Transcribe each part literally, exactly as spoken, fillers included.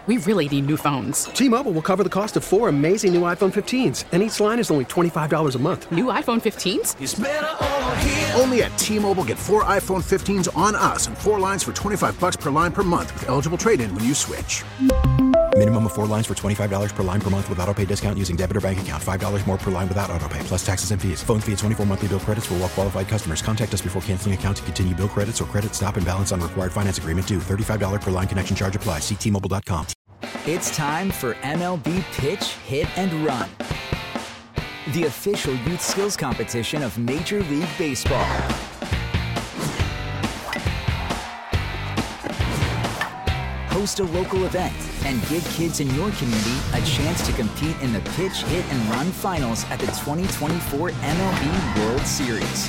We really need new phones. T-Mobile will cover the cost of four amazing new iPhone fifteens, and each line is only twenty-five dollars a month. New iPhone fifteens? It's better over here. Only at T-Mobile, get four iPhone fifteens on us and four lines for twenty-five dollars per line per month with eligible trade-in when you switch. Minimum of four lines for twenty-five dollars per line per month with autopay discount using debit or bank account. five dollars more per line without autopay, plus taxes and fees. Phone fee at twenty-four monthly bill credits for well-qualified customers. Contact us before canceling account to continue bill credits or credit stop and balance on required finance agreement due. thirty-five dollars per line connection charge applies. See T Mobile dot com. It's time for M L B Pitch, Hit, and Run, the official youth skills competition of Major League Baseball. Host a local event and give kids in your community a chance to compete in the Pitch, Hit, and Run finals at the twenty twenty-four M L B World Series.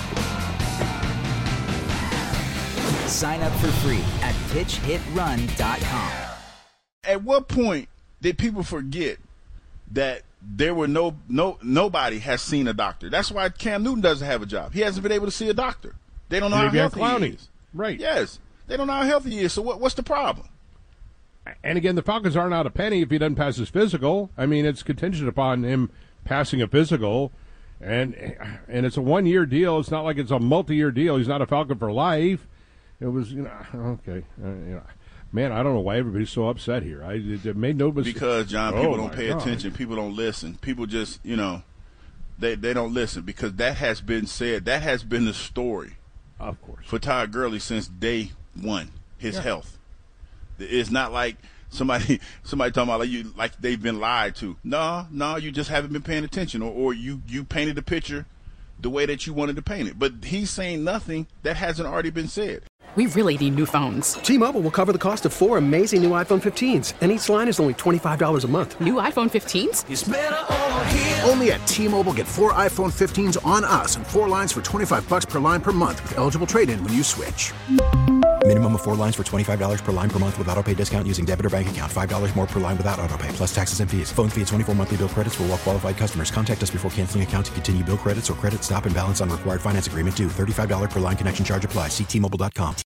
Sign up for free at pitch hit run dot com. At what point did people forget that there were no no nobody has seen a doctor? That's why Cam Newton doesn't have a job. He hasn't been able to see a doctor. They don't know how healthy he is. Right. Yes. They don't know how healthy he is. So what, what's the problem? And again, the Falcons aren't out a penny if he doesn't pass his physical. I mean, it's contingent upon him passing a physical, and and it's a one-year deal. It's not like it's a multi-year deal. He's not a Falcon for life. It was, you know, okay. Uh, you know, man, I don't know why everybody's so upset here. I it, it made no mistake. Because, John, people oh don't pay God. attention. People don't listen. People just, you know, they they don't listen because that has been said. That has been the story. Of course. For Todd Gurley since day one, his yeah. health. It's not like somebody somebody talking about like you like they've been lied to. No, no, you just haven't been paying attention, or, or you, you painted the picture the way that you wanted to paint it. But he's saying nothing that hasn't already been said. We really need new phones. T-Mobile will cover the cost of four amazing new iPhone fifteens, and each line is only twenty-five dollars a month. New iPhone fifteens? It's better over here. Only at T-Mobile, get four iPhone fifteens on us and four lines for twenty-five dollars per line per month with eligible trade-in when you switch. Minimum of four lines for twenty-five dollars per line per month with autopay discount using debit or bank account. five dollars more per line without autopay, plus taxes and fees. Phone fee at twenty-four monthly bill credits for well-qualified customers. Contact us before canceling account to continue bill credits or credit stop and balance on required finance agreement due. thirty-five dollars per line connection charge applies. See T Mobile dot com.